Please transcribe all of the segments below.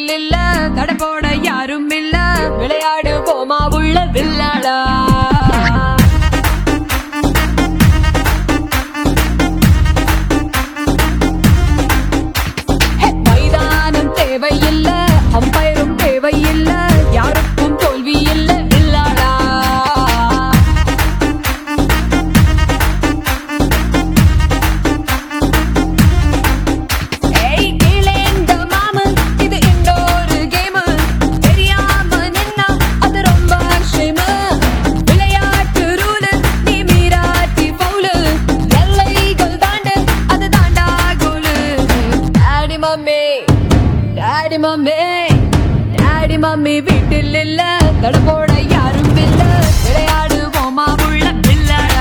வீட்டில் இல்ல, தடை போட யாரும் இல்ல, விளையாடுவோமா உள்ள வில்லாடா. மைதானம் தேவையில்ல, அம்பயரும் தேவையில்ல, யாருக்கும் தோல்வி இல்ல வில்லாடா. டாடி மம்மி வீட்டில் இல்ல, தடை போட யாரும் இல்ல, விளையாடுவோமா உள்ள வில்லாடா.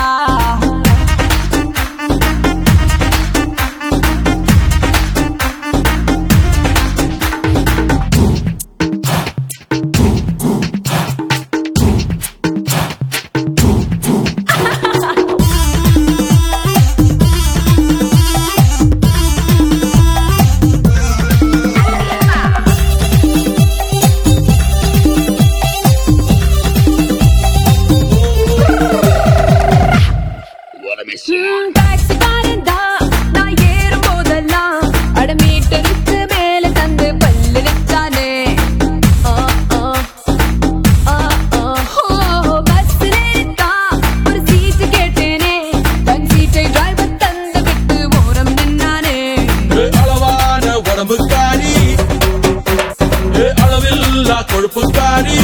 கொழுப்புக்காரி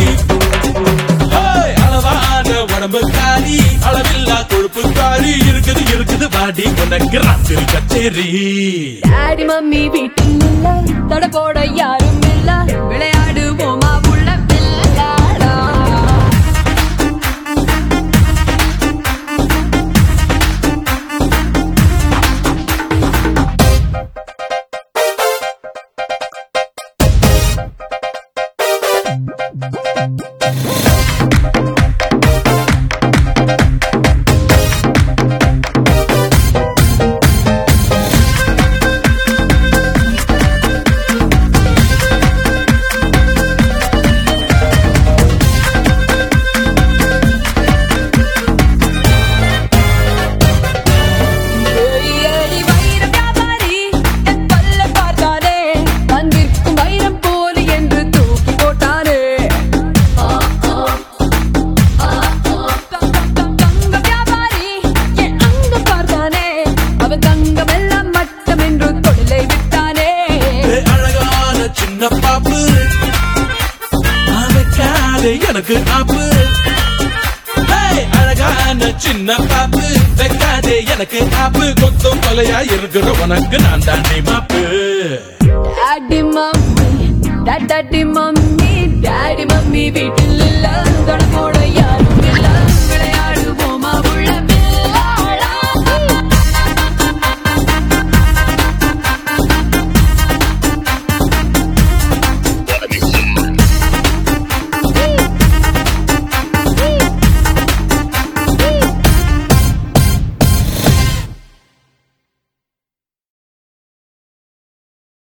அளவான உடம்புக்காரி, அளவில்லா கொழுப்புக்காரி, இருக்குது இருக்குது வாடி உனக்கு ராத்திரி கச்சேரி. டாடி மம்மி வீட்டில் இல்ல, தடை போட யாரும் இல்ல, விளையாடுவோமா உள்ள வில்லாடா. எனக்கு ஆப்பு அழகான சின்ன பாப்பு, வைக்காதே எனக்கு ஆப்பு, கொத்தும் கொலையா இருக்கிற உனக்கு நான் தாண்டி மாப்பு. Daddy mummy daddy mummy daddy mummy வீட்டில்